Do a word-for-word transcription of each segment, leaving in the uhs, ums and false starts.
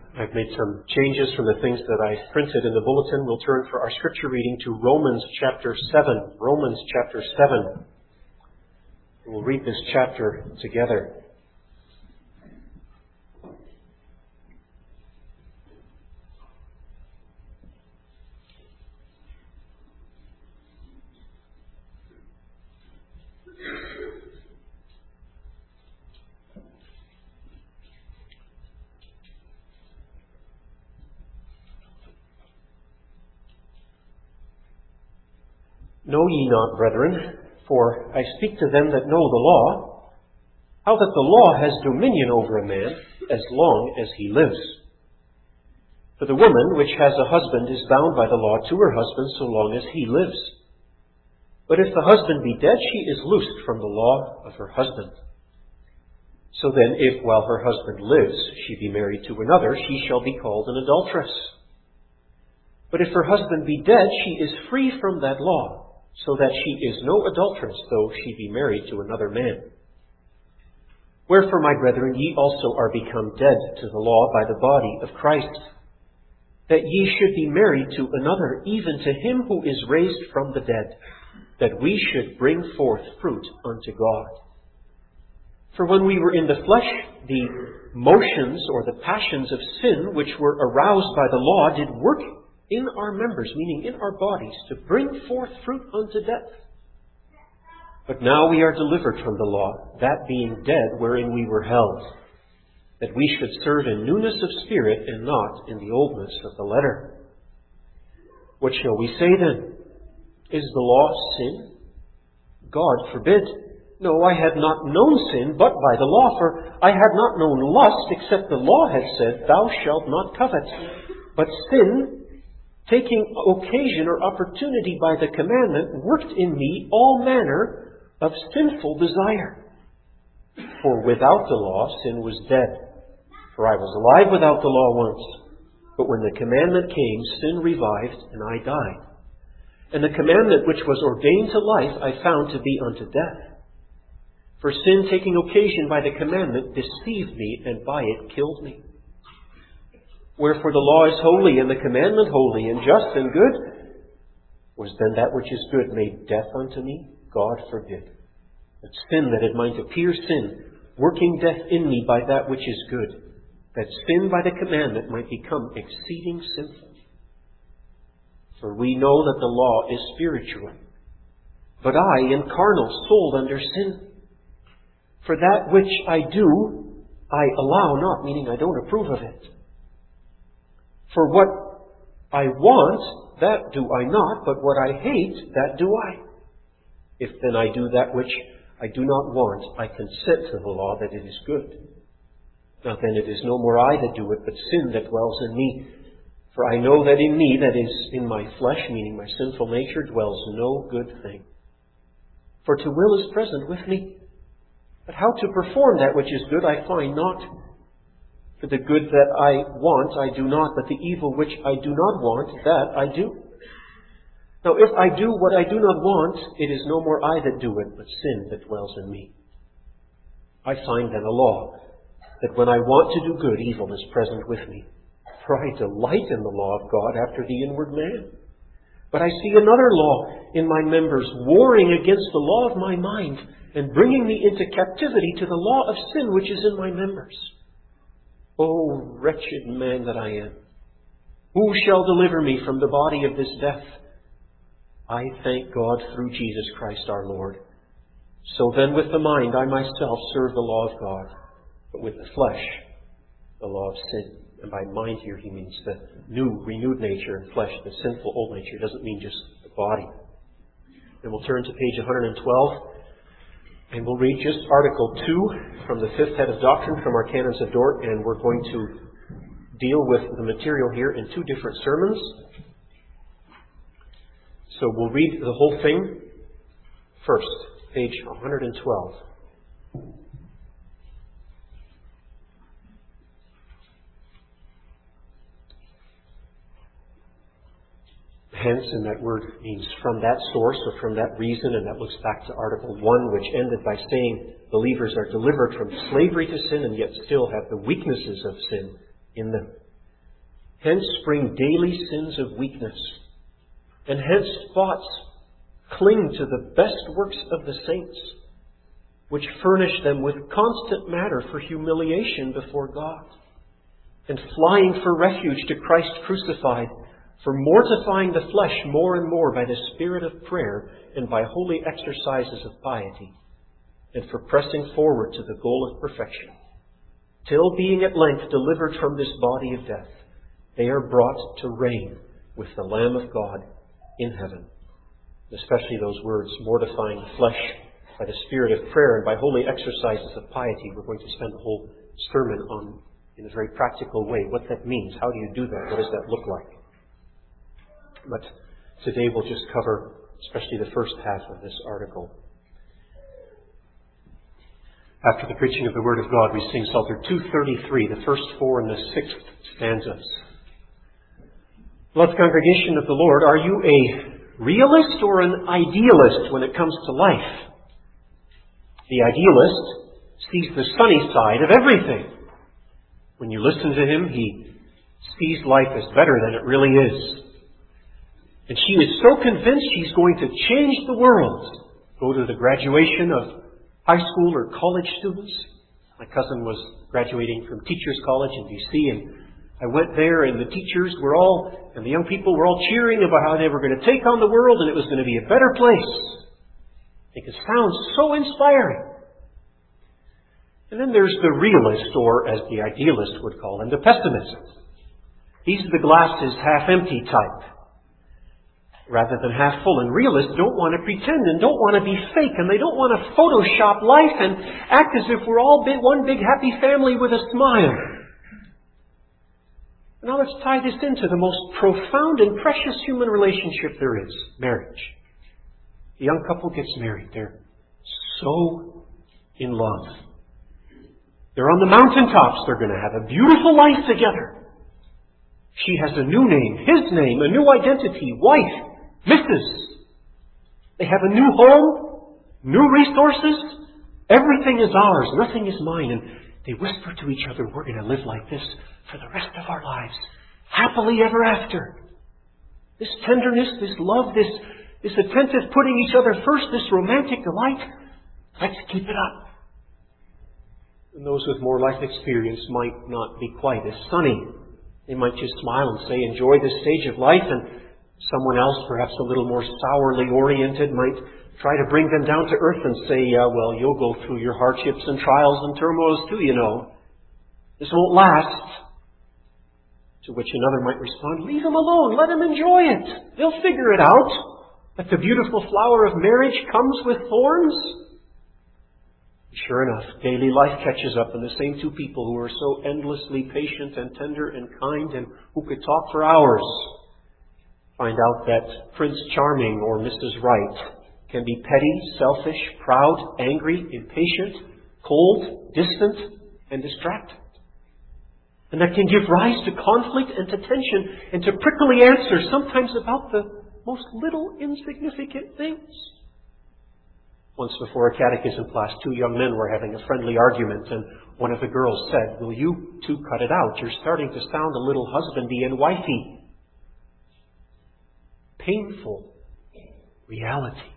I've made some changes from the things that I printed in the bulletin. We'll turn for our scripture reading to Romans chapter seven. Romans chapter seven. We'll read this chapter together. Know ye not, brethren, for I speak to them that know the law, how that the law has dominion over a man as long as he lives. For the woman which has a husband is bound by the law to her husband so long as he lives. But if the husband be dead, she is loosed from the law of her husband. So then, if while her husband lives she be married to another, she shall be called an adulteress. But if her husband be dead, she is free from that law, so that she is no adulteress, though she be married to another man. Wherefore, my brethren, ye also are become dead to the law by the body of Christ, that ye should be married to another, even to him who is raised from the dead, that we should bring forth fruit unto God. For when we were in the flesh, the motions or the passions of sin, which were aroused by the law, did work in our members, meaning in our bodies, to bring forth fruit unto death. But now we are delivered from the law, that being dead wherein we were held, that we should serve in newness of spirit and not in the oldness of the letter. What shall we say then? Is the law sin? God forbid. No, I had not known sin but by the law, for I had not known lust, except the law had said, Thou shalt not covet. But sin, taking occasion or opportunity by the commandment, worked in me all manner of sinful desire. For without the law, sin was dead. For I was alive without the law once. But when the commandment came, sin revived, and I died. And the commandment which was ordained to life I found to be unto death. For sin, taking occasion by the commandment, deceived me, and by it killed me. Wherefore the law is holy, and the commandment holy, and just and good. Was then that which is good made death unto me? God forbid. That sin, that it might appear sin, working death in me by that which is good, that sin by the commandment might become exceeding sinful. For we know that the law is spiritual, but I am carnal, sold under sin. For that which I do, I allow not, meaning I don't approve of it. For what I want, that do I not, but what I hate, that do I. If then I do that which I do not want, I consent to the law that it is good. Now then it is no more I that do it, but sin that dwells in me. For I know that in me, that is, in my flesh, meaning my sinful nature, dwells no good thing. For to will is present with me, but how to perform that which is good I find not. For the good that I want I do not, but the evil which I do not want, that I do. Now if I do what I do not want, it is no more I that do it, but sin that dwells in me. I find then a law, that when I want to do good, evil is present with me. For I delight in the law of God after the inward man. But I see another law in my members, warring against the law of my mind, and bringing me into captivity to the law of sin which is in my members. O wretched man that I am, who shall deliver me from the body of this death? I thank God through Jesus Christ our Lord. So then with the mind I myself serve the law of God, but with the flesh the law of sin. And by mind here he means the new, renewed nature and flesh, the sinful old nature. It doesn't mean just the body. Then we'll turn to page one hundred twelve, and we'll read just Article two from the fifth head of doctrine from our Canons of Dort, and we're going to deal with the material here in two different sermons. So we'll read the whole thing first, page one hundred twelve. Hence, and that word means from that source or from that reason, and that looks back to Article one, which ended by saying believers are delivered from slavery to sin and yet still have the weaknesses of sin in them. Hence spring daily sins of weakness, and hence thoughts cling to the best works of the saints, which furnish them with constant matter for humiliation before God, and flying for refuge to Christ crucified, for mortifying the flesh more and more by the spirit of prayer and by holy exercises of piety, and for pressing forward to the goal of perfection, till being at length delivered from this body of death, they are brought to reign with the Lamb of God in heaven. Especially those words, mortifying the flesh by the spirit of prayer and by holy exercises of piety. We're going to spend a whole sermon on, in a very practical way, what that means. How do you do that? What does that look like? But today we'll just cover especially the first half of this article. After the preaching of the Word of God, we sing Psalter two thirty-three, the first four and the sixth stanzas. Beloved congregation of the Lord, are you a realist or an idealist when it comes to life? The idealist sees the sunny side of everything. When you listen to him, he sees life as better than it really is. And she is so convinced she's going to change the world. Go to the graduation of high school or college students. My cousin was graduating from Teachers College in D C, and I went there, and the teachers were all, and the young people were all cheering about how they were going to take on the world, and it was going to be a better place. I think it sounds so inspiring. And then there's the realist, or as the idealist would call him, the pessimist. He's the glass is half empty type, rather than half full. And realists don't want to pretend and don't want to be fake, and they don't want to Photoshop life and act as if we're all big, one big happy family with a smile. Now let's tie this into the most profound and precious human relationship there is, marriage. The young couple gets married. They're so in love. They're on the mountaintops. They're going to have a beautiful life together. She has a new name, his name, a new identity, wife, Missus They have a new home, new resources. Everything is ours. Nothing is mine. And they whisper to each other, we're going to live like this for the rest of our lives. Happily ever after. This tenderness, this love, this, this attentive putting each other first, this romantic delight, let's keep it up. And those with more life experience might not be quite as sunny. They might just smile and say, enjoy this stage of life, and someone else, perhaps a little more sourly oriented, might try to bring them down to earth and say, uh, well, you'll go through your hardships and trials and turmoils too, you know. This won't last. To which another might respond, leave him alone, let him enjoy it. They'll figure it out. That the beautiful flower of marriage comes with thorns. Sure enough, daily life catches up, and the same two people who are so endlessly patient and tender and kind and who could talk for hours find out that Prince Charming or Missus Right can be petty, selfish, proud, angry, impatient, cold, distant, and distracted. And that can give rise to conflict and to tension and to prickly answers, sometimes about the most little insignificant things. Once before a catechism class, two young men were having a friendly argument, and one of the girls said, will you two cut it out? You're starting to sound a little husbandy and wifey. Painful reality.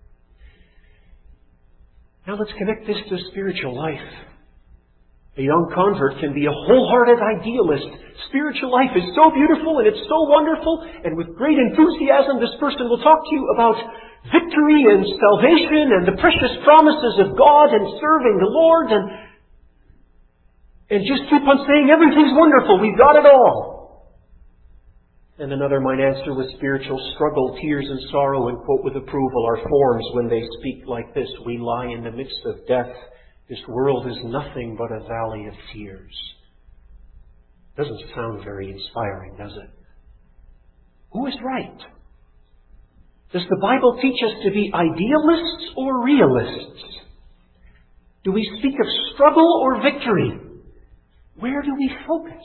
Now let's connect this to spiritual life. A young convert can be a wholehearted idealist. Spiritual life is so beautiful and it's so wonderful, and with great enthusiasm this person will talk to you about victory and salvation and the precious promises of God and serving the Lord, and, and just keep on saying everything's wonderful, we've got it all. And another might answer with spiritual struggle, tears and sorrow, and quote with approval our forms when they speak like this, we lie in the midst of death. This world is nothing but a valley of tears. Doesn't sound very inspiring, does it? Who is right? Does the Bible teach us to be idealists or realists? Do we speak of struggle or victory? Where do we focus?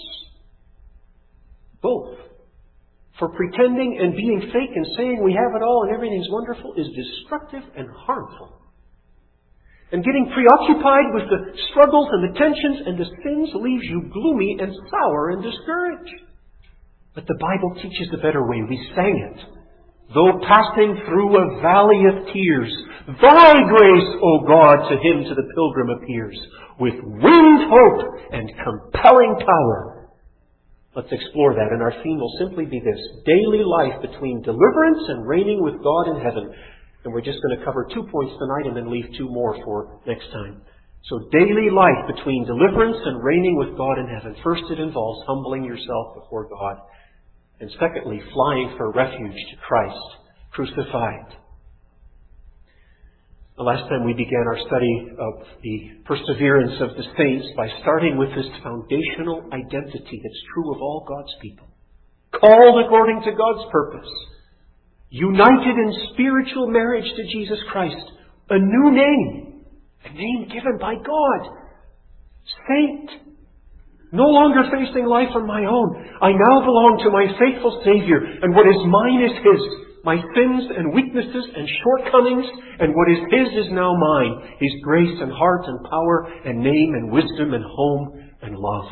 Both. For pretending and being fake and saying we have it all and everything's wonderful is destructive and harmful. And getting preoccupied with the struggles and the tensions and the sins leaves you gloomy and sour and discouraged. But the Bible teaches a better way. We sang it. Though passing through a valley of tears, Thy grace, O God, to him, to the pilgrim appears, with winged hope and compelling power. Let's explore that, and our theme will simply be this: daily life between deliverance and reigning with God in heaven. And we're just going to cover two points tonight and then leave two more for next time. So daily life between deliverance and reigning with God in heaven. First, it involves humbling yourself before God. And secondly, flying for refuge to Christ, crucified. The last time we began our study of the perseverance of the saints by starting with this foundational identity that's true of all God's people. Called according to God's purpose. United in spiritual marriage to Jesus Christ. A new name. A name given by God. Saint. No longer facing life on my own. I now belong to my faithful Savior, and what is mine is His. My sins and weaknesses and shortcomings, and what is His is now mine. His grace and heart and power and name and wisdom and home and love.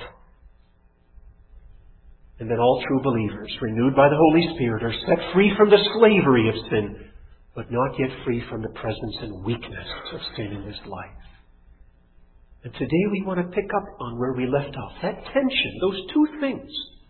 And then all true believers, renewed by the Holy Spirit, are set free from the slavery of sin, but not yet free from the presence and weakness of sin in this life. And today we want to pick up on where we left off. That tension, those two things.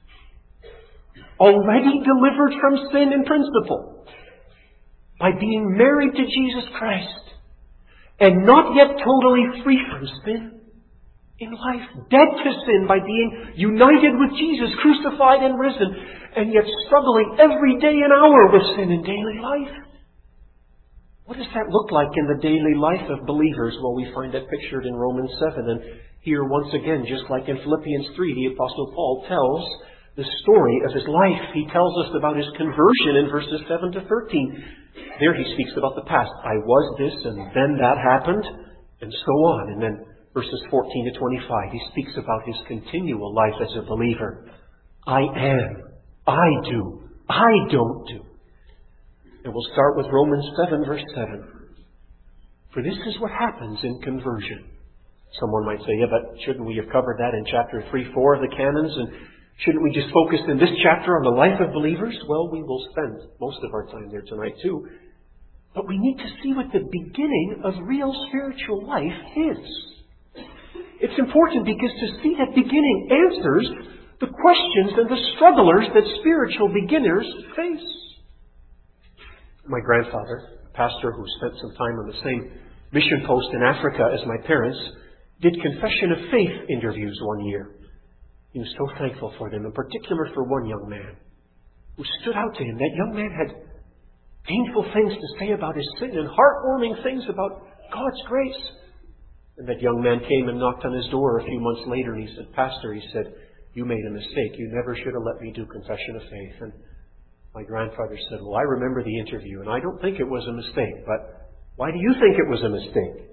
Already delivered from sin in principle, by being married to Jesus Christ, and not yet totally free from sin in life. Dead to sin by being united with Jesus, crucified and risen, and yet struggling every day and hour with sin in daily life. What does that look like in the daily life of believers? Well, we find that pictured in Romans seven. And here, once again, just like in Philippians three, the Apostle Paul tells the story of his life. He tells us about his conversion in verses seven to thirteen. There he speaks about the past. I was this, and then that happened, and so on. And then verses fourteen to twenty-five, he speaks about his continual life as a believer. I am. I do. I don't do. And we'll start with Romans seven, verse seven. For this is what happens in conversion. Someone might say, yeah, but shouldn't we have covered that in chapter three, four of the canons? And shouldn't we just focus in this chapter on the life of believers? Well, we will spend most of our time there tonight too. But we need to see what the beginning of real spiritual life is. It's important because to see that beginning answers the questions and the strugglers that spiritual beginners face. My grandfather, a pastor who spent some time on the same mission post in Africa as my parents, did confession of faith interviews one year. He was so thankful for them, in particular for one young man who stood out to him. That young man had painful things to say about his sin and heartwarming things about God's grace. And that young man came and knocked on his door a few months later, and he said, Pastor, he said, you made a mistake. You never should have let me do confession of faith. And my grandfather said, well, I remember the interview, and I don't think it was a mistake, but why do you think it was a mistake?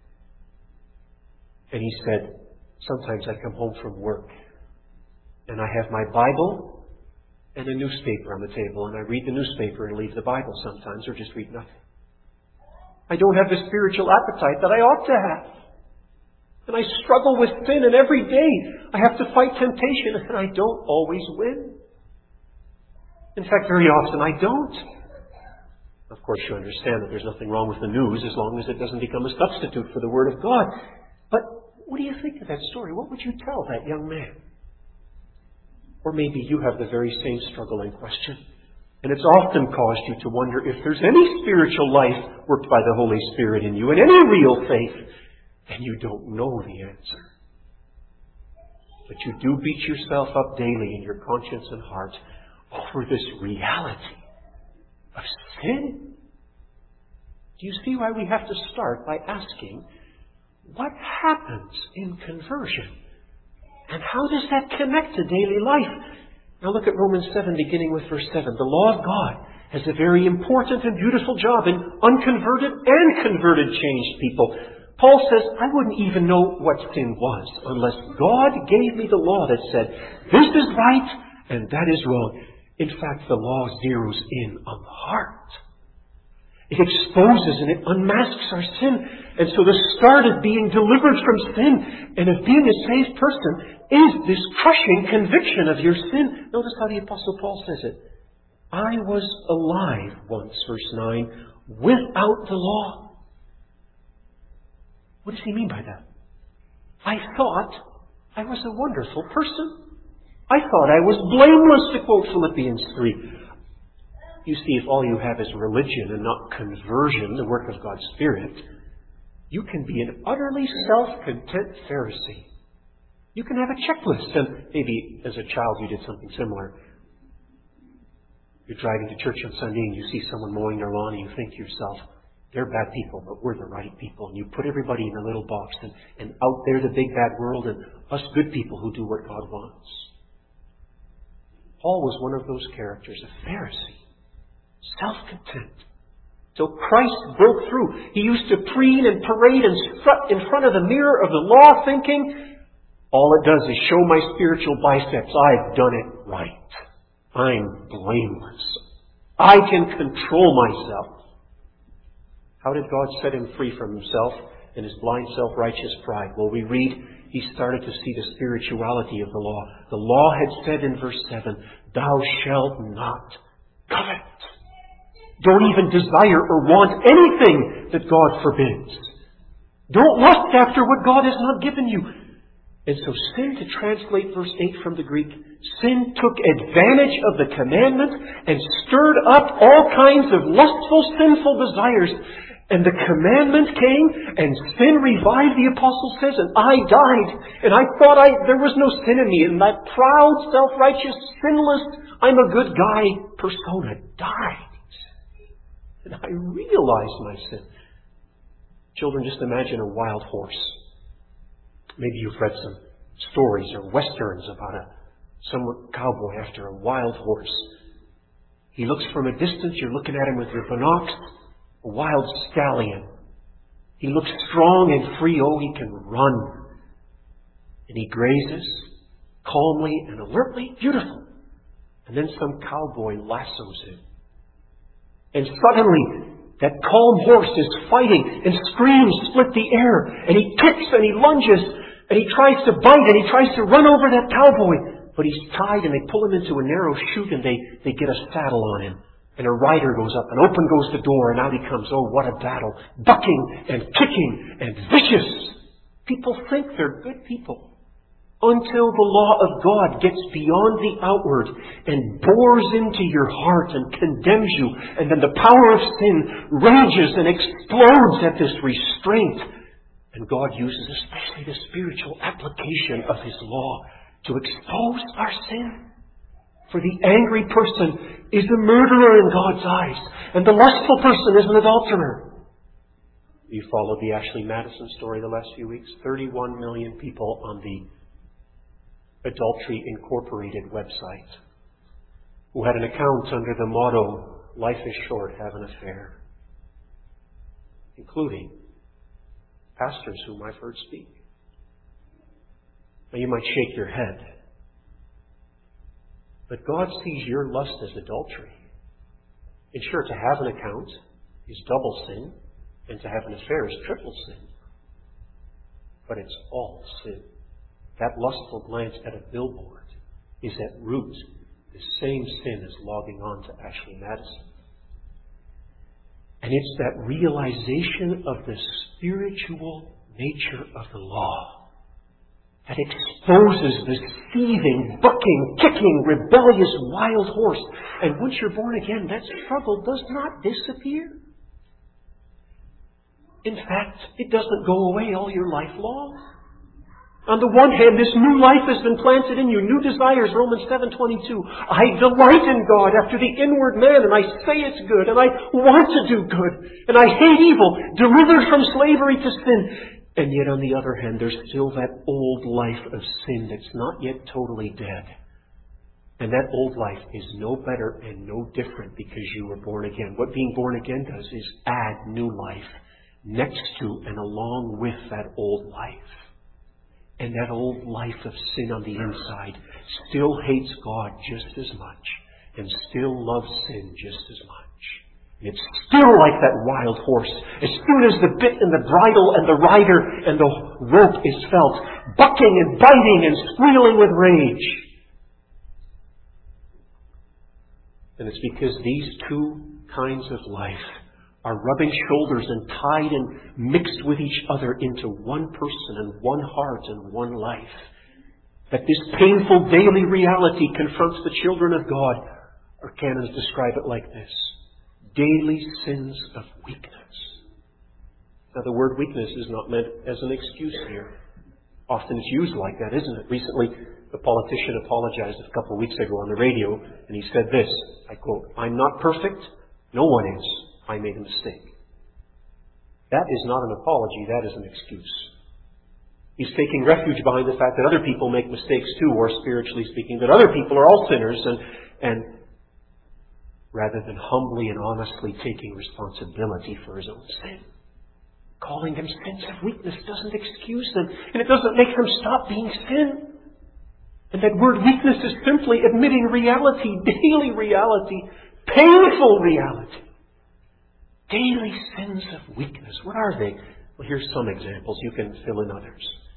And he said, sometimes I come home from work, and I have my Bible and a newspaper on the table, and I read the newspaper and leave the Bible sometimes, or just read nothing. I don't have the spiritual appetite that I ought to have. And I struggle with sin, and every day I have to fight temptation, and I don't always win. In fact, very often I don't. Of course, you understand that there's nothing wrong with the news as long as it doesn't become a substitute for the Word of God. But what do you think of that story? What would you tell that young man? Or maybe you have the very same struggle in question. And it's often caused you to wonder if there's any spiritual life worked by the Holy Spirit in you, and any real faith, and you don't know the answer. But you do beat yourself up daily in your conscience and heart over this reality of sin. Do you see why we have to start by asking, what happens in conversion? And how does that connect to daily life? Now look at Romans seven, beginning with verse seven. The law of God has a very important and beautiful job in unconverted and converted changed people. Paul says, I wouldn't even know what sin was unless God gave me the law that said, this is right and that is wrong. In fact, the law zeroes in on the heart. It exposes and it unmasks our sin. And so the start of being delivered from sin and of being a saved person is this crushing conviction of your sin. Notice how the Apostle Paul says it. I was alive once, verse nine, without the law. What does he mean by that? I thought I was a wonderful person. I thought I was blameless, to quote Philippians three. You see, if all you have is religion and not conversion, the work of God's Spirit, you can be an utterly self-content Pharisee. You can have a checklist, and maybe as a child you did something similar. You're driving to church on Sunday and you see someone mowing their lawn and you think to yourself, they're bad people, but we're the right people. And you put everybody in a little box, and, and out there the big bad world and us good people who do what God wants. Paul was one of those characters, a Pharisee. Self-content. Till Christ broke through. He used to preen and parade and strut in front of the mirror of the law thinking, all it does is show my spiritual biceps. I've done it right. I'm blameless. I can control myself. How did God set him free from himself and his blind self-righteous pride? Well, we read he started to see the spirituality of the law. The law had said in verse seven, thou shalt not covet. Don't even desire or want anything that God forbids. Don't lust after what God has not given you. And so sin, to translate verse eight from the Greek, sin took advantage of the commandment and stirred up all kinds of lustful, sinful desires. And the commandment came and sin revived, the apostle says, and I died. And I thought I there was no sin in me. And that proud, self-righteous, sinless, I'm a good guy persona died. And I realized my sin. Children, just imagine a wild horse. Maybe you've read some stories or westerns about a some cowboy after a wild horse. He looks from a distance, you're looking at him with your binocs, a wild stallion. He looks strong and free. Oh, he can run. And he grazes calmly and alertly. Beautiful. And then some cowboy lassos him. And suddenly, that calm horse is fighting, and screams split the air, and he kicks and he lunges, and he tries to bite, and he tries to run over that cowboy. But he's tied, and they pull him into a narrow chute, and they, they get a saddle on him. And a rider goes up, and open goes the door, and out he comes. Oh, what a battle. Bucking and kicking and vicious. People think they're good people. Until the law of God gets beyond the outward and bores into your heart and condemns you. And then the power of sin rages and explodes at this restraint. And God uses especially the spiritual application of His law to expose our sin. For the angry person is a murderer in God's eyes. And the lustful person is an adulterer. You followed the Ashley Madison story the last few weeks. thirty-one million people on the Adultery Incorporated website who had an account under the motto, life is short, have an affair. Including pastors whom I've heard speak. Now you might shake your head. But God sees your lust as adultery. And sure, to have an account is double sin, and to have an affair is triple sin. But it's all sin. That lustful glance at a billboard is at root the same sin as logging on to Ashley Madison. And it's that realization of the spiritual nature of the law that exposes the seething, bucking, kicking, rebellious wild horse. And once you're born again, that struggle does not disappear. In fact, it doesn't go away all your life long. On the one hand, this new life has been planted in you, new desires, Romans seven twenty-two. I delight in God after the inward man, and I say it's good, and I want to do good, and I hate evil, delivered from slavery to sin. And yet, on the other hand, there's still that old life of sin that's not yet totally dead. And that old life is no better and no different because you were born again. What being born again does is add new life next to and along with that old life. And that old life of sin on the inside still hates God just as much and still loves sin just as much. It's still like that wild horse. As soon as the bit and the bridle and the rider and the rope is felt, bucking and biting and squealing with rage. And it's because these two kinds of life are rubbing shoulders and tied and mixed with each other into one person and one heart and one life, that this painful daily reality confronts the children of God. Our canons describe it like this: daily sins of weakness. Now, the word weakness is not meant as an excuse here. Often it's used like that, isn't it? Recently, the politician apologized a couple of weeks ago on the radio, and he said this, I quote, "I'm not perfect. No one is. I made a mistake." That is not an apology. That is an excuse. He's taking refuge behind the fact that other people make mistakes too, or spiritually speaking, that other people are all sinners, and, and rather than humbly and honestly taking responsibility for his own sin. Calling them sins of weakness doesn't excuse them, and it doesn't make them stop being sin. And that word weakness is simply admitting reality, daily reality, painful reality. Daily sins of weakness. What are they? Well, here's some examples. You can fill in others.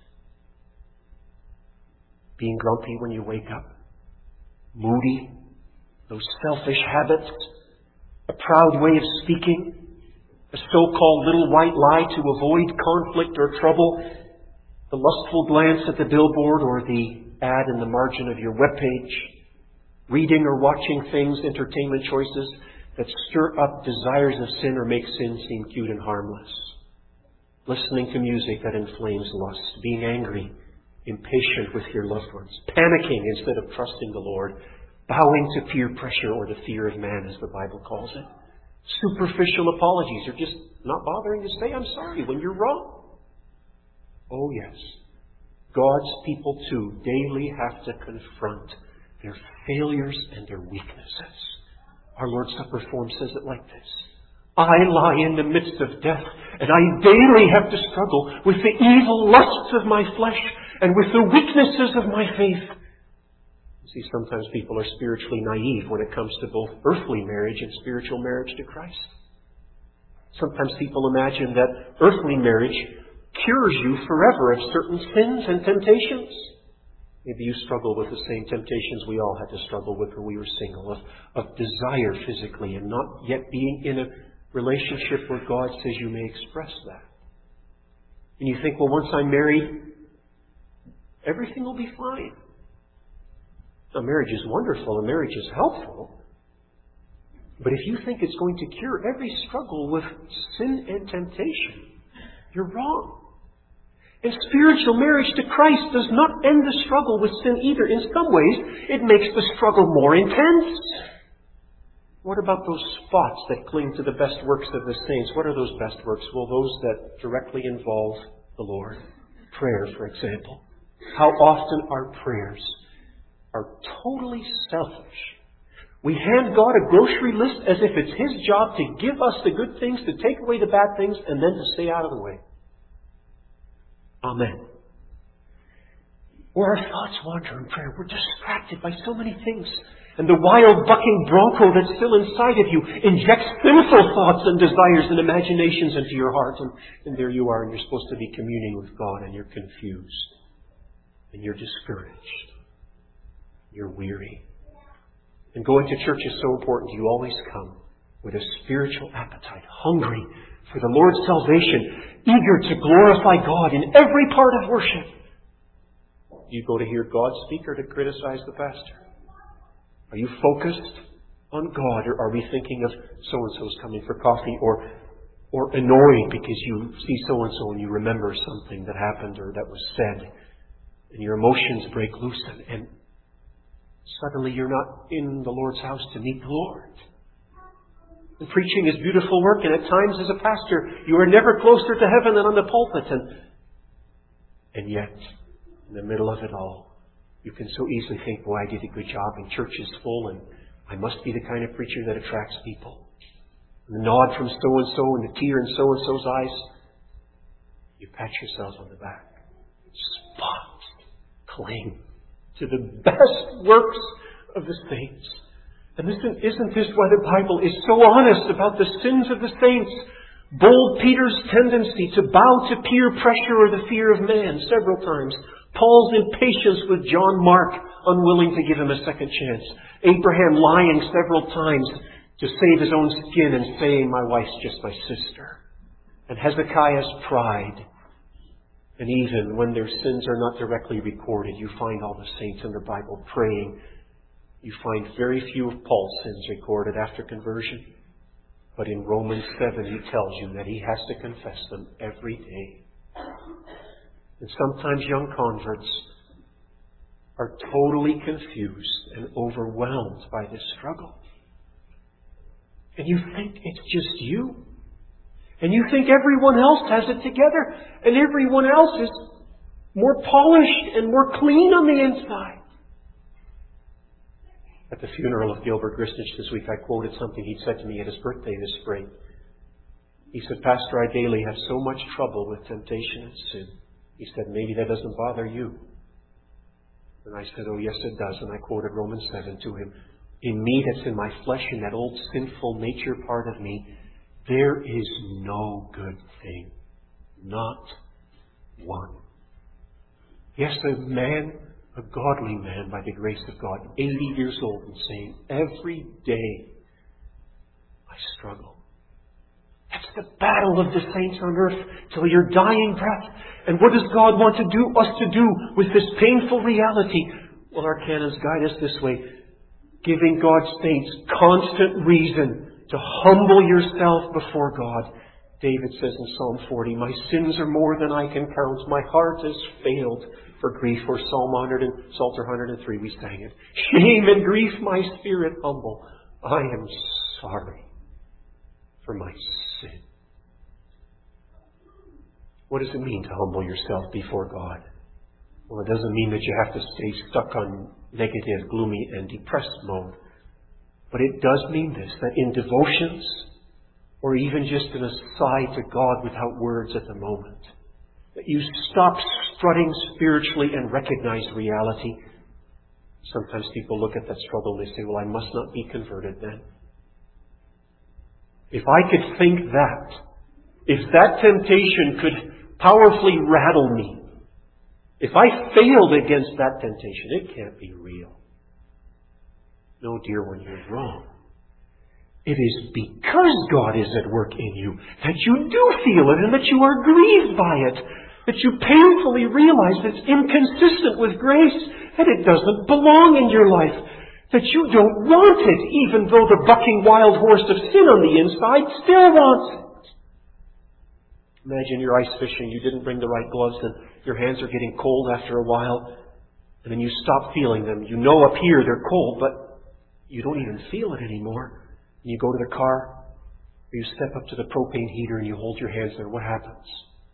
Being grumpy when you wake up. Moody. Those selfish habits. A proud way of speaking. A so-called little white lie to avoid conflict or trouble. The lustful glance at the billboard or the ad in the margin of your webpage. Reading or watching things, entertainment choices that stir up desires of sin or make sin seem cute and harmless. Listening to music that inflames lust. Being angry, impatient with your loved ones. Panicking instead of trusting the Lord. Bowing to peer pressure or the fear of man, as the Bible calls it. Superficial apologies, or just not bothering to say I'm sorry when you're wrong. Oh yes, God's people too daily have to confront their failures and their weaknesses. Our Lord's Supper form says it like this: I lie in the midst of death, and I daily have to struggle with the evil lusts of my flesh and with the weaknesses of my faith. You see, sometimes people are spiritually naive when it comes to both earthly marriage and spiritual marriage to Christ. Sometimes people imagine that earthly marriage cures you forever of certain sins and temptations. Maybe you struggle with the same temptations we all had to struggle with when we were single, of, of desire physically and not yet being in a relationship where God says you may express that. And you think, well, once I'm married, everything will be fine. Now, marriage is wonderful and marriage is helpful. But if you think it's going to cure every struggle with sin and temptation, you're wrong. And spiritual marriage to Christ does not end the struggle with sin either. In some ways, it makes the struggle more intense. What about those spots that cling to the best works of the saints? What are those best works? Well, those that directly involve the Lord. Prayer, for example. How often our prayers are totally selfish. We hand God a grocery list as if it's His job to give us the good things, to take away the bad things, and then to stay out of the way. Amen. Or our thoughts wander in prayer. We're distracted by so many things. And the wild bucking bronco that's still inside of you injects sinful thoughts and desires and imaginations into your heart. And, and there you are, and you're supposed to be communing with God, and you're confused. And you're discouraged. You're weary. And going to church is so important. You always come with a spiritual appetite, hungry for the Lord's salvation, eager to glorify God in every part of worship. Do you go to hear God speak or to criticize the pastor? Are you focused on God, or are we thinking of so-and-so's coming for coffee, or or annoyed because you see so-and-so and you remember something that happened or that was said, and your emotions break loose, and, and suddenly you're not in the Lord's house to meet the Lord. And preaching is beautiful work, and at times as a pastor, you are never closer to heaven than on the pulpit. And, and yet, in the middle of it all, you can so easily think, boy, I did a good job, and church is full, and I must be the kind of preacher that attracts people. And the nod from so-and-so and the tear in so-and-so's eyes, you pat yourself on the back. Spot, cling to the best works of the saints. And isn't, isn't this why the Bible is so honest about the sins of the saints? Bold Peter's tendency to bow to peer pressure or the fear of man several times. Paul's impatience with John Mark, unwilling to give him a second chance. Abraham lying several times to save his own skin and saying, my wife's just my sister. And Hezekiah's pride. And even when their sins are not directly recorded, you find all the saints in the Bible praying. You find very few of Paul's sins recorded after conversion. But in Romans seven, he tells you that he has to confess them every day. And sometimes young converts are totally confused and overwhelmed by this struggle. And you think it's just you. And you think everyone else has it together. And everyone else is more polished and more clean on the inside. At the funeral of Gilbert Gristich this week, I quoted something he'd said to me at his birthday this spring. He said, Pastor, I daily have so much trouble with temptation and sin. He said, maybe that doesn't bother you. And I said, oh, yes, it does. And I quoted Romans seven to him. In me, that's in my flesh, in that old sinful nature part of me, there is no good thing. Not one. Yes, a man, a godly man by the grace of God, eighty years old, and saying, every day I struggle. That's the battle of the saints on earth till your dying breath. And what does God want to do us to do with this painful reality? Well, our canons guide us this way. Giving God's saints constant reason to humble yourself before God. David says in Psalm forty, my sins are more than I can count. My heart has failed for grief. Or Psalm one hundred and Psalter one hundred three, we sang it. Shame and grief, my spirit humble. I am sorry for my sin. What does it mean to humble yourself before God? Well, it doesn't mean that you have to stay stuck on negative, gloomy, and depressed mode. But it does mean this, that in devotions, or even just an aside to God without words at the moment, that you stop strutting spiritually and recognize reality. Sometimes people look at that struggle and they say, well, I must not be converted then. If I could think that, if that temptation could powerfully rattle me, if I failed against that temptation, it can't be real. No, dear one, you're wrong. It is because God is at work in you that you do feel it and that you are grieved by it, that you painfully realize that it's inconsistent with grace, that it doesn't belong in your life, that you don't want it, even though the bucking wild horse of sin on the inside still wants it. Imagine you're ice fishing, you didn't bring the right gloves, and your hands are getting cold after a while, and then you stop feeling them. You know up here they're cold, but you don't even feel it anymore. And you go to the car, or you step up to the propane heater and you hold your hands there. What happens?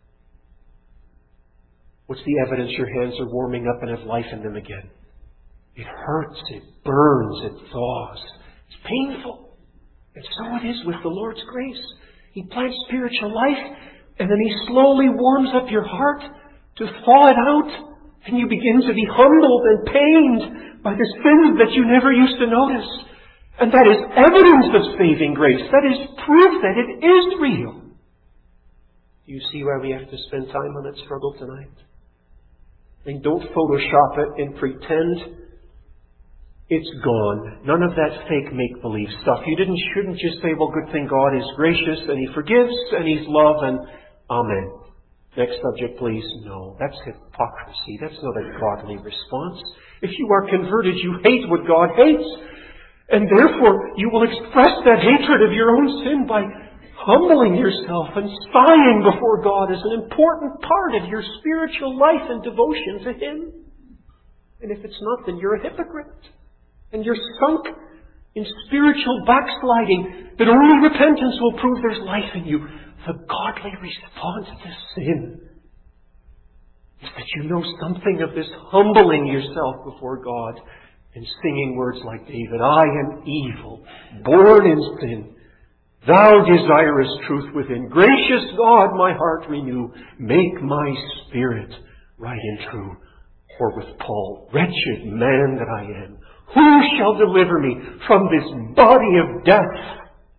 What's the evidence your hands are warming up and have life in them again? It hurts, it burns, it thaws. It's painful. And so it is with the Lord's grace. He plants spiritual life, and then He slowly warms up your heart to thaw it out, and you begin to be humbled and pained by the sins that you never used to notice. And that is evidence of saving grace. That is proof that it is real. Do you see why we have to spend time on that struggle tonight? And don't Photoshop it and pretend it's gone. None of that fake make-believe stuff. You didn't, shouldn't just say, well, good thing God is gracious and He forgives and He's love and amen. Next subject, please. No, that's hypocrisy. That's not a godly response. If you are converted, you hate what God hates. And therefore, you will express that hatred of your own sin by humbling yourself and sighing before God as an important part of your spiritual life and devotion to Him. And if it's not, then you're a hypocrite. And you're sunk in spiritual backsliding that only repentance will prove there's life in you. The godly response to sin is that you know something of this humbling yourself before God and singing words like David, I am evil, born in sin. Thou desirest truth within. Gracious God, my heart renew. Make my spirit right and true. Or with Paul, wretched man that I am, Who shall deliver me from this body of death?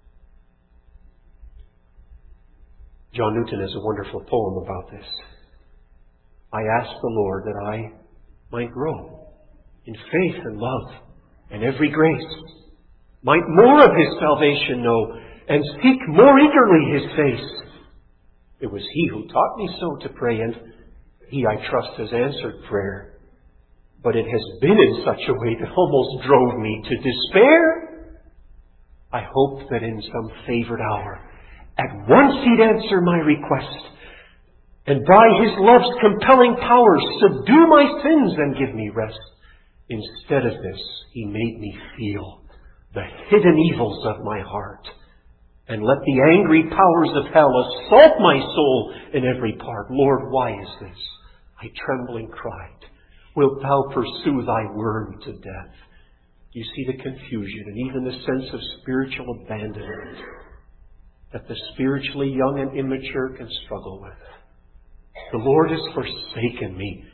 John Newton has a wonderful poem about this. I ask the Lord that I might grow in faith and love and every grace, might more of His salvation know, and seek more eagerly His face. It was He who taught me so to pray, and He, I trust, has answered prayer. But it has been in such a way that almost drove me to despair. I hope that in some favored hour, at once He'd answer my request, and by His love's compelling power subdue my sins and give me rest. Instead of this, He made me feel the hidden evils of my heart, and let the angry powers of hell assault my soul in every part. Lord, why is this? I trembling cried. Wilt Thou pursue Thy word to death? You see the confusion and even the sense of spiritual abandonment that the spiritually young and immature can struggle with. The Lord has forsaken me.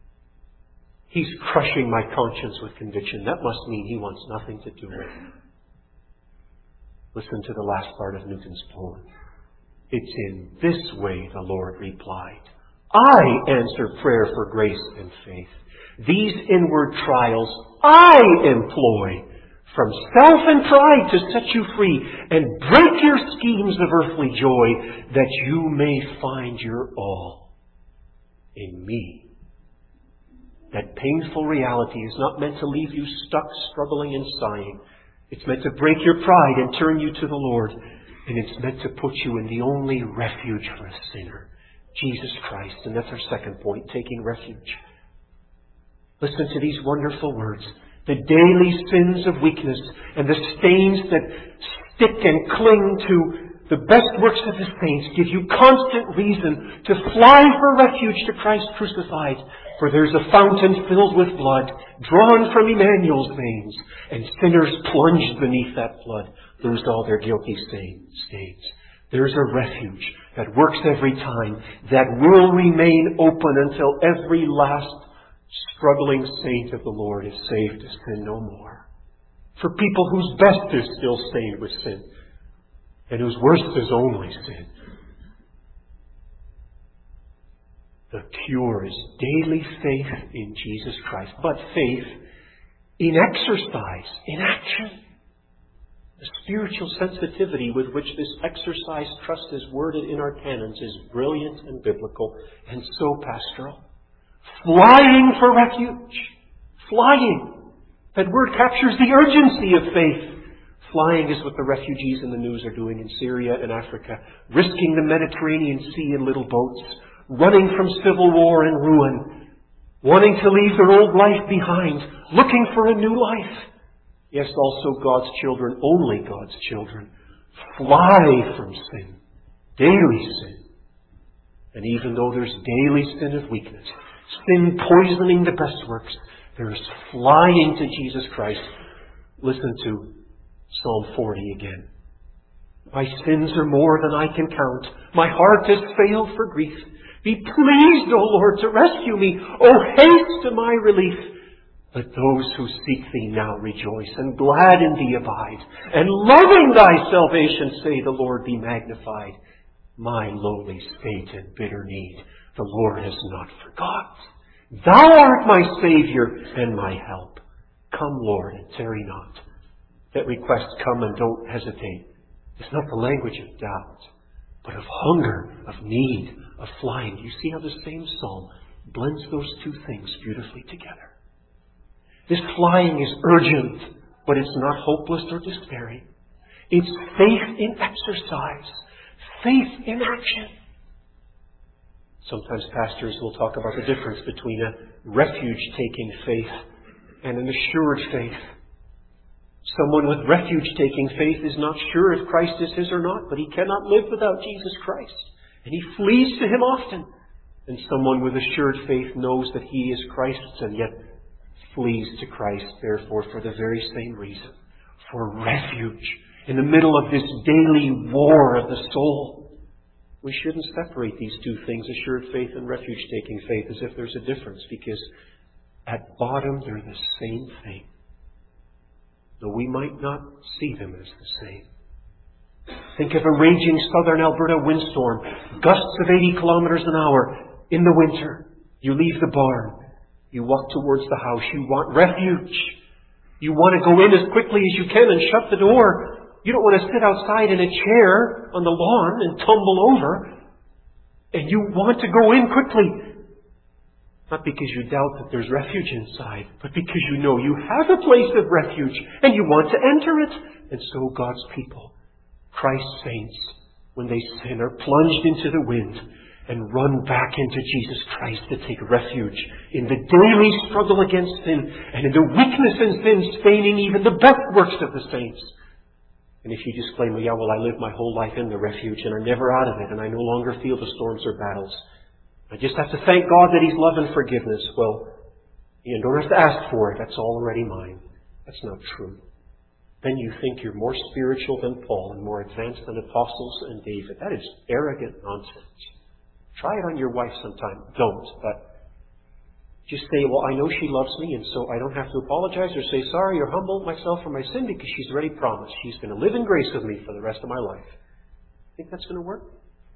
He's crushing my conscience with conviction. That must mean He wants nothing to do with it. Listen to the last part of Newton's poem. It's in this way, the Lord replied, I answer prayer for grace and faith. These inward trials I employ from self and pride to set you free and break your schemes of earthly joy, that you may find your all in me. That painful reality is not meant to leave you stuck, struggling and sighing. It's meant to break your pride and turn you to the Lord. And it's meant to put you in the only refuge for a sinner, Jesus Christ. And that's our second point, taking refuge. Listen to these wonderful words. The daily sins of weakness and the stains that stick and cling to the best works of the saints give you constant reason to fly for refuge to Christ crucified. For there's a fountain filled with blood, drawn from Emmanuel's veins, and sinners plunged beneath that flood lose all their guilty stains. There's a refuge that works every time, that will remain open until every last struggling saint of the Lord is saved to sin no more. For people whose best is still stained with sin, and whose worst is only sin. The cure is daily faith in Jesus Christ, but faith in exercise, in action. The spiritual sensitivity with which this exercise trust is worded in our canons is brilliant and biblical, and so pastoral. Flying for refuge. Flying. That word captures the urgency of faith. Flying is what the refugees in the news are doing in Syria and Africa, risking the Mediterranean Sea in little boats, running from civil war and ruin, wanting to leave their old life behind, looking for a new life. Yes, also God's children, only God's children, fly from sin, daily sin. And even though there's daily sin of weakness, sin poisoning the best works, there is flying to Jesus Christ. Listen to Psalm forty again. My sins are more than I can count. My heart has failed for grief. Be pleased, O Lord, to rescue me. O haste to my relief. Let those who seek Thee now rejoice, and glad in Thee abide. And loving Thy salvation, say, the Lord be magnified. My lowly state and bitter need, the Lord has not forgot. Thou art my Savior and my help. Come, Lord, and tarry not. That request, come and don't hesitate, is not the language of doubt, but of hunger, of need, of flying. You see how the same psalm blends those two things beautifully together. This flying is urgent, but it's not hopeless or despairing. It's faith in exercise, faith in action. Sometimes pastors will talk about the difference between a refuge-taking faith and an assured faith. Someone with refuge-taking faith is not sure if Christ is his or not, but he cannot live without Jesus Christ, and he flees to Him often. And someone with assured faith knows that he is Christ's and yet flees to Christ, therefore, for the very same reason, for refuge in the middle of this daily war of the soul. We shouldn't separate these two things, assured faith and refuge-taking faith, as if there's a difference, because at bottom they're the same thing. though we might not see them as the same. Think of a raging southern Alberta windstorm, gusts of eighty kilometers an hour in the winter. You leave the barn. You walk towards the house. You want refuge. You want to go in as quickly as you can and shut the door. You don't want to sit outside in a chair on the lawn and tumble over. And you want to go in quickly. Not because you doubt that there's refuge inside, but because you know you have a place of refuge and you want to enter it. And so God's people, Christ's saints, when they sin, are plunged into the wind and run back into Jesus Christ to take refuge in the daily struggle against sin and in the weakness in sin staining even the best works of the saints. And if you just claim, well, yeah, well, I lived my whole life in the refuge and I'm never out of it and I no longer feel the storms or battles, I just have to thank God that He's love and forgiveness. Well, you don't have to ask for it. That's already mine. That's not true. Then you think you're more spiritual than Paul and more advanced than apostles and David. That is arrogant nonsense. Try it on your wife sometime. Don't. But just say, well, I know she loves me and so I don't have to apologize or say sorry or humble myself for my sin because she's already promised she's going to live in grace with me for the rest of my life. Think that's going to work?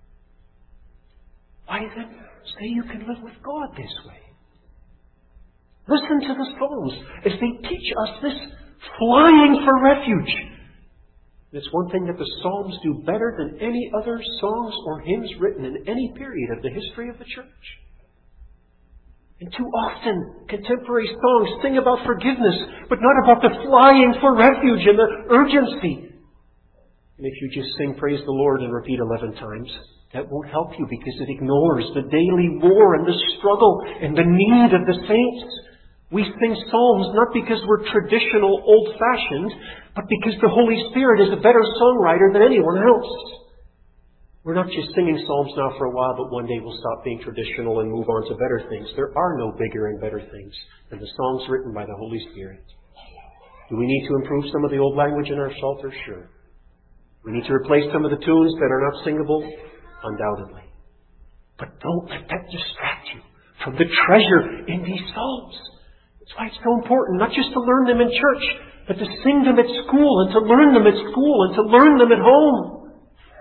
Why then say you can live with God this way? Listen to the Psalms as they teach us this flying for refuge. It's one thing that the Psalms do better than any other songs or hymns written in any period of the history of the church. And too often, contemporary songs sing about forgiveness, but not about the flying for refuge and the urgency. And if you just sing Praise the Lord and repeat eleven times, that won't help you because it ignores the daily war and the struggle and the need of the saints. We sing psalms not because we're traditional, old-fashioned, but because the Holy Spirit is a better songwriter than anyone else. We're not just singing psalms now for a while, but one day we'll stop being traditional and move on to better things. There are no bigger and better things than the songs written by the Holy Spirit. Do we need to improve some of the old language in our psalter? Sure. We need to replace some of the tunes that are not singable? Undoubtedly. But don't let that distract you from the treasure in these psalms. That's why it's so important, not just to learn them in church, but to sing them at school and to learn them at school and to learn them at home.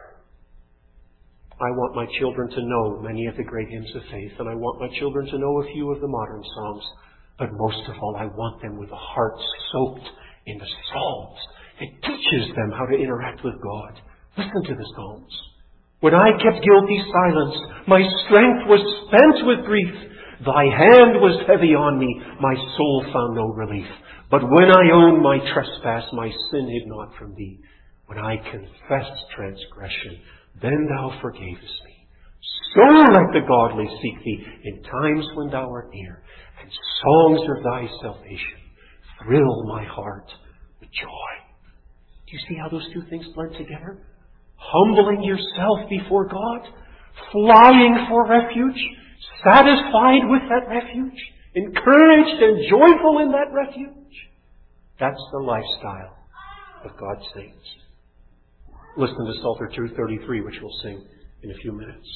I want my children to know many of the great hymns of faith, and I want my children to know a few of the modern songs. But most of all, I want them with a heart soaked in the Psalms. It teaches them how to interact with God. Listen to the Psalms. When I kept guilty silence, my strength was spent with grief. Thy hand was heavy on me, my soul found no relief. But when I owned my trespass, my sin hid not from thee. When I confessed transgression, then thou forgavest me. So let the godly seek thee in times when thou art near, and songs of thy salvation thrill my heart with joy. Do you see how those two things blend together? Humbling yourself before God, flying for refuge, satisfied with that refuge, encouraged and joyful in that refuge. That's the lifestyle of God's saints. Listen to Psalter two thirty-three, which we'll sing in a few minutes.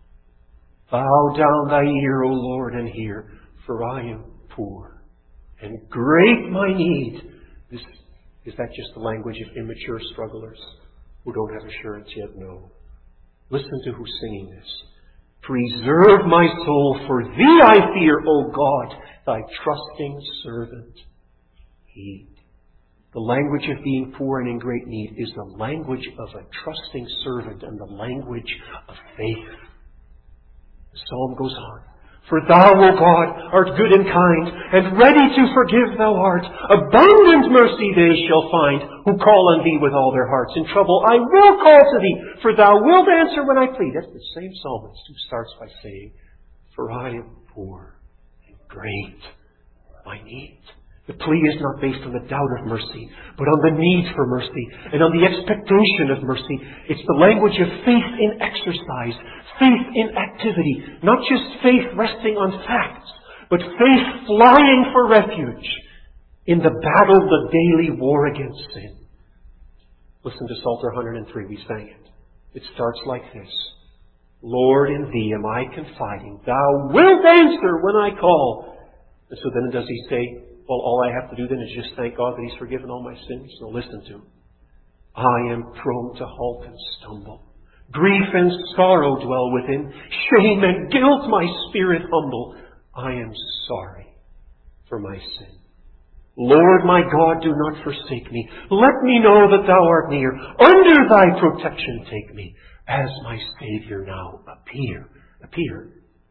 Bow down thy ear, O Lord, and hear, for I am poor, and great my need. This, is that just the language of immature strugglers who don't have assurance yet? No. Listen to who's singing this. Preserve my soul, for thee I fear, O God, thy trusting servant heed. The language of being poor and in great need is the language of a trusting servant and the language of faith. The psalm goes on. For thou, O God, art good and kind, and ready to forgive thou art. Abundant mercy they shall find, who call on thee with all their hearts. In trouble I will call to thee, for thou wilt answer when I plead. That's the same psalmist who starts by saying, for I am poor and great my need. The plea is not based on the doubt of mercy, but on the need for mercy and on the expectation of mercy. It's the language of faith in exercise, faith in activity, not just faith resting on facts, but faith flying for refuge in the battle, the daily war against sin. Listen to Psalter one hundred three, we sang it. It starts like this. Lord, in thee am I confiding. Thou wilt answer when I call. And so then does he say, Well, all I have to do then is just thank God that He's forgiven all my sins. No, listen to Him. I am prone to halt and stumble. Grief and sorrow dwell within. Shame and guilt my spirit humble. I am sorry for my sin. Lord my God, do not forsake me. Let me know that Thou art near. Under Thy protection take me. As my Savior now appear. Appear.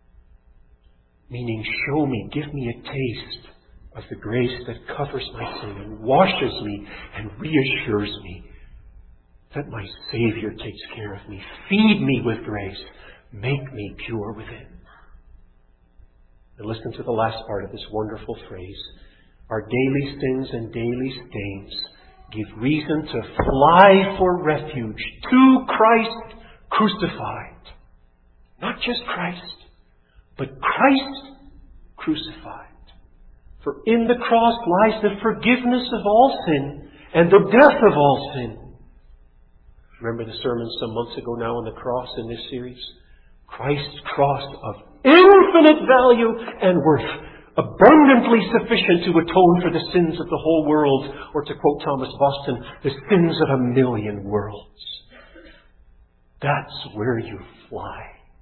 Meaning show me, give me a taste of the grace that covers my sin and washes me and reassures me that my Savior takes care of me. Feed me with grace. Make me pure within. And listen to the last part of this wonderful phrase. Our daily sins and daily stains give reason to fly for refuge to Christ crucified. Not just Christ, but Christ crucified. For in the cross lies the forgiveness of all sin and the death of all sin. Remember the sermon some months ago now on the cross in this series? Christ's cross of infinite value and worth, abundantly sufficient to atone for the sins of the whole world, or to quote Thomas Boston, the sins of a million worlds. That's where you fly.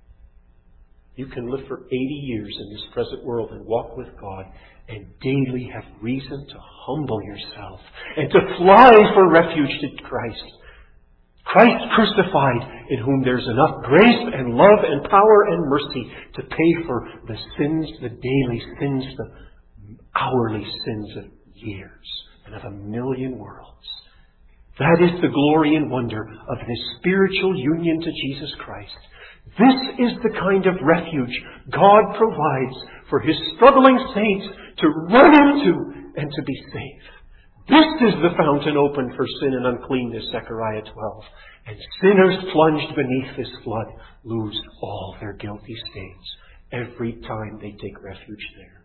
You can live for eighty years in this present world and walk with God and daily have reason to humble yourself and to fly for refuge to Christ. Christ crucified, in whom there's enough grace and love and power and mercy to pay for the sins, the daily sins, the hourly sins of years and of a million worlds. That is the glory and wonder of this spiritual union to Jesus Christ. This is the kind of refuge God provides for His struggling saints to run into and to be safe. This is the fountain open for sin and uncleanness, Zechariah twelve. And sinners plunged beneath this flood lose all their guilty stains every time they take refuge there.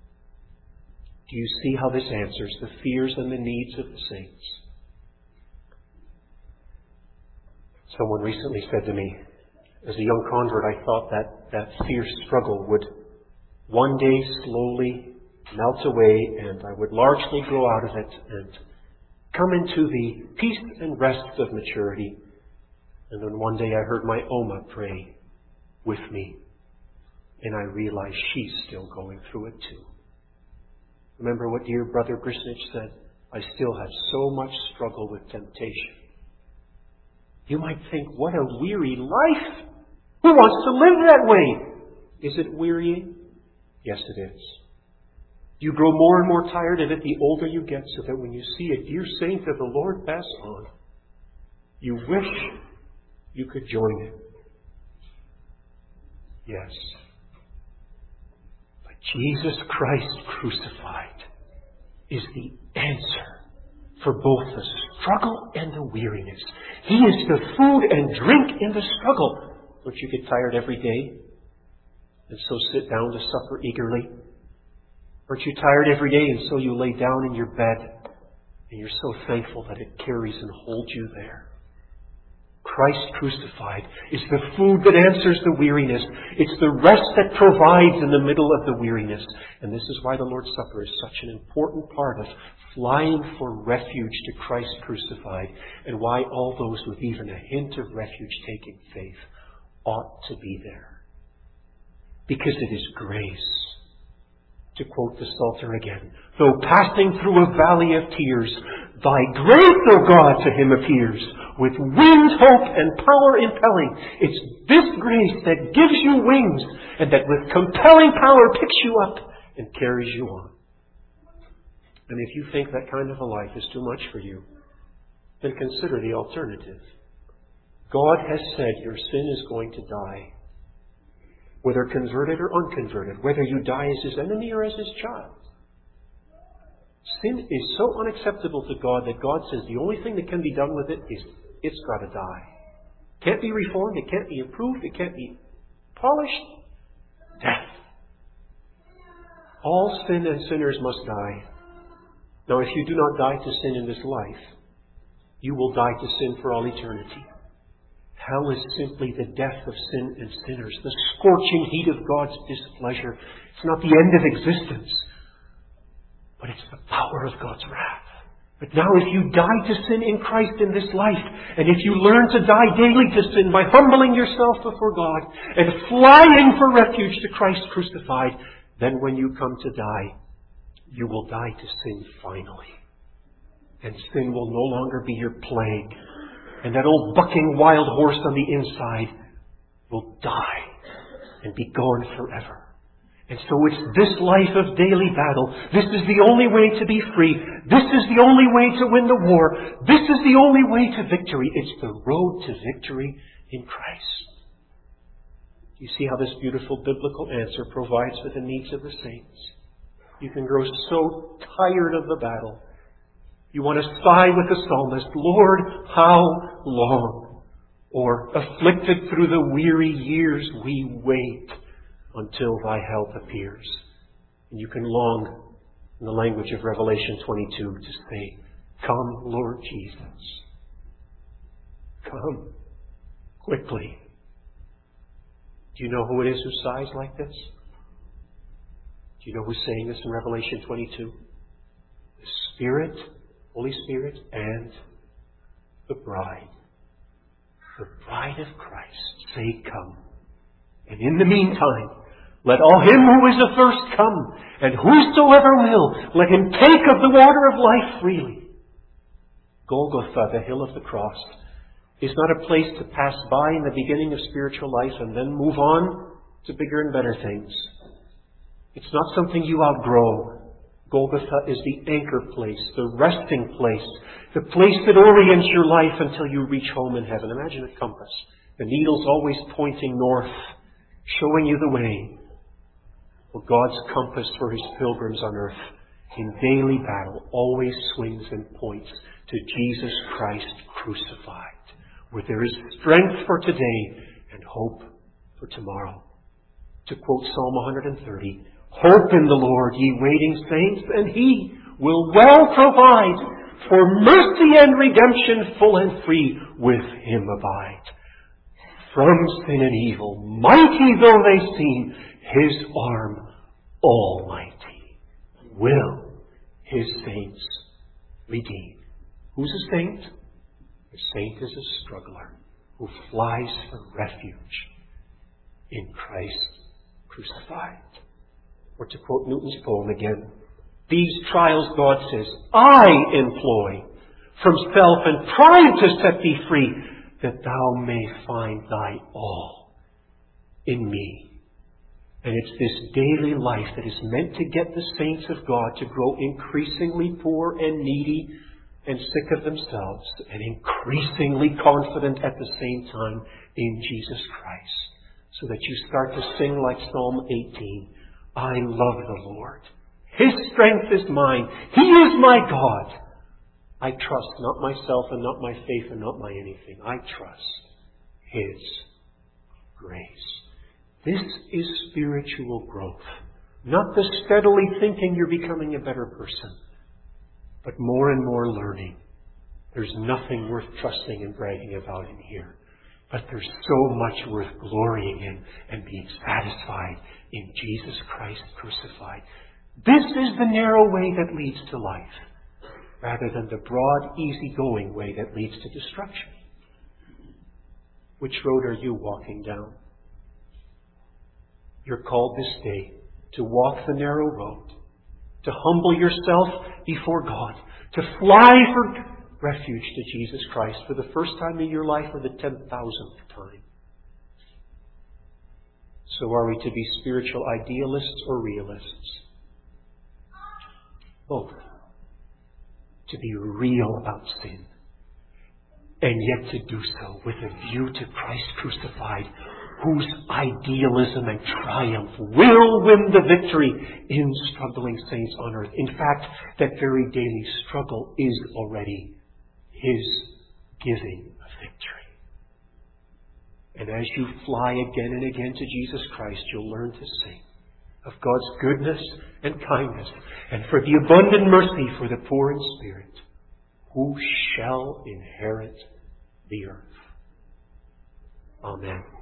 Do you see how this answers the fears and the needs of the saints? Someone recently said to me, as a young convert, I thought that that fierce struggle would one day slowly melt away and I would largely grow out of it and come into the peace and rest of maturity. And then one day I heard my Oma pray with me and I realized she's still going through it too. Remember what dear Brother Grisnich said? I still have so much struggle with temptation. You might think, what a weary life! Who wants to live that way? Is it wearying? Yes, it is. You grow more and more tired of it the older you get, so that when you see a dear saint of the Lord pass on, you wish you could join him. Yes. But Jesus Christ crucified is the answer for both the struggle and the weariness. He is the food and drink in the struggle. Don't you get tired every day and so sit down to supper eagerly? Aren't you tired every day and so you lay down in your bed and you're so thankful that it carries and holds you there? Christ crucified is the food that answers the weariness. It's the rest that provides in the middle of the weariness. And this is why the Lord's Supper is such an important part of flying for refuge to Christ crucified, and why all those with even a hint of refuge-taking faith ought to be there. Because it is grace. To quote the Psalter again, though passing through a valley of tears, Thy grace, O God, to him appears, with wings, hope, and power impelling. It's this grace that gives you wings, and that with compelling power picks you up and carries you on. And if you think that kind of a life is too much for you, then consider the alternative. God has said your sin is going to die. Whether converted or unconverted, whether you die as His enemy or as His child. Sin is so unacceptable to God that God says the only thing that can be done with it is it's got to die. Can't be reformed, it can't be improved, it can't be polished. Death. All sin and sinners must die. Now, if you do not die to sin in this life, you will die to sin for all eternity. Hell is simply the death of sin and sinners, the scorching heat of God's displeasure. It's not the end of existence. but it's the power of God's wrath. But now if you die to sin in Christ in this life, and if you learn to die daily to sin by humbling yourself before God and flying for refuge to Christ crucified, then when you come to die, you will die to sin finally. And sin will no longer be your plague. And that old bucking wild horse on the inside will die and be gone forever. And so it's this life of daily battle. This is the only way to be free. This is the only way to win the war. This is the only way to victory. It's the road to victory in Christ. You see how this beautiful biblical answer provides for the needs of the saints. You can grow so tired of the battle. You want to sigh with the psalmist, Lord, how long? Or, afflicted through the weary years, we wait until thy help appears. And you can long, in the language of Revelation twenty-two, to say, come, Lord Jesus. Come quickly. Do you know who it is who sighs like this? Do you know who's saying this in Revelation twenty-two? The Spirit, Holy Spirit, and the bride. The bride of Christ say, come. And in the meantime, let all him who is athirst come, and whosoever will, let him take of the water of life freely. Golgotha, the hill of the cross, is not a place to pass by in the beginning of spiritual life and then move on to bigger and better things. It's not something you outgrow. Golgotha is the anchor place, the resting place, the place that orients your life until you reach home in heaven. Imagine a compass. The needle's always pointing north, showing you the way. Well, God's compass for His pilgrims on earth in daily battle always swings and points to Jesus Christ crucified, where there is strength for today and hope for tomorrow. To quote Psalm one thirty, hope in the Lord, ye waiting saints, and He will well provide. For mercy and redemption full and free with Him abide. From sin and evil, mighty though they seem, His arm almighty will His saints redeem. Who's a saint? A saint is a struggler who flies for refuge in Christ crucified. Or to quote Newton's poem again, these trials, God says, I employ from self and pride to set thee free, that thou may find thy all in me. And it's this daily life that is meant to get the saints of God to grow increasingly poor and needy and sick of themselves, and increasingly confident at the same time in Jesus Christ. So that you start to sing like Psalm eighteen, I love the Lord. His strength is mine. He is my God. I trust not myself and not my faith and not my anything. I trust His grace. This is spiritual growth. Not the steadily thinking you're becoming a better person, but more and more learning. There's nothing worth trusting and bragging about in here, but there's so much worth glorying in and being satisfied in Jesus Christ crucified. This is the narrow way that leads to life, rather than the broad, easy-going way that leads to destruction. Which road are you walking down? You're called this day to walk the narrow road, to humble yourself before God, to fly for refuge to Jesus Christ for the first time in your life or the ten thousandth time. So are we to be spiritual idealists or realists? Both. To be real about sin, and yet to do so with a view to Christ crucified, whose idealism and triumph will win the victory in struggling saints on earth. In fact, that very daily struggle is already His giving of victory. And as you fly again and again to Jesus Christ, you'll learn to sing of God's goodness and kindness, and for the abundant mercy for the poor in spirit, who shall inherit the earth. Amen.